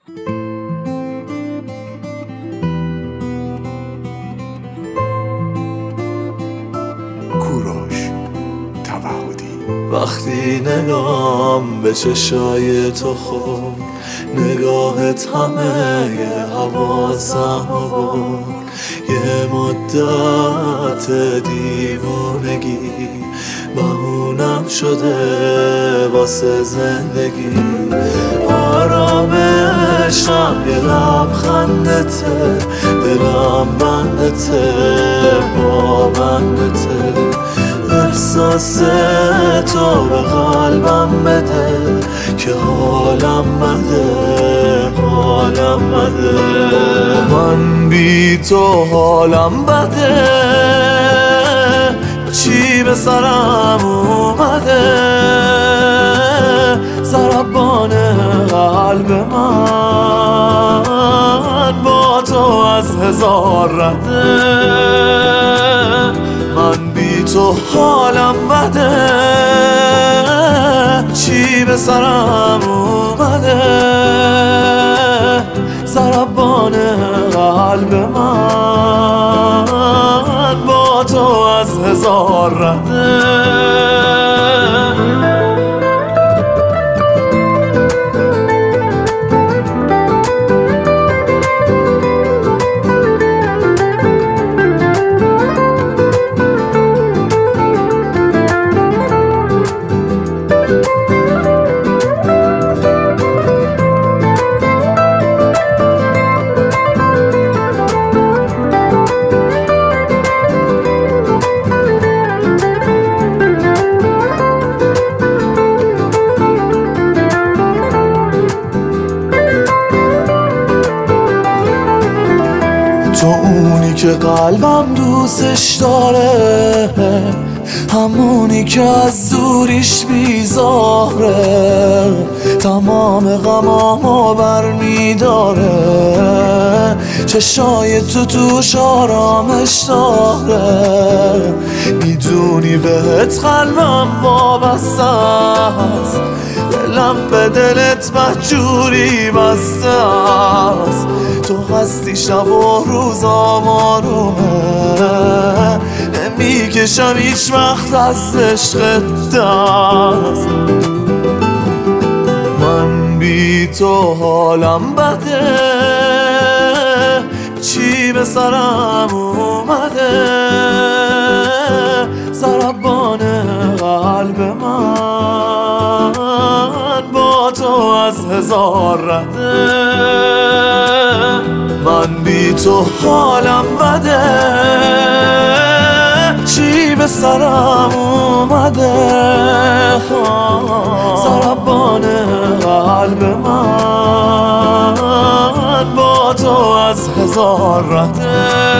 کوروش توحدی. وقتی نگام به چشای تو خود، نگاهت همه حواسم بود. یه مدت دیوونگی بهونم شده واسه زندگی. آرامشم یه لبخندته، دلم بندته با بندته. احساس تو به قلبم بده که حالم بده، حالم بده. من بی تو حالم بده، چی به سرم اومده. ضربان قلب من با تو از هزار رده. من بی تو حالم بده، چی به سرم اومده. ضربان قلب من با تو از هزار رده. تو اونی که قلبم دوستش داره، همونی که از دوریش بیزاره. تمام غمامو برمیداره، چشای تو توش آرامش داره. میدونی بهت قلبم وابسته است، دلم به دلت مهجوری بسته است. تو هستی شب و روزام آرومه، نمیکشم هیچ وقت از عشقت دست. من بی تو حالم بده، چی به سرم اومده. ضربان قلب من با تو از هزار رده. من بی تو حالم بده، چی به سرم اومده. ضربان قلب من با تو از هزار رده.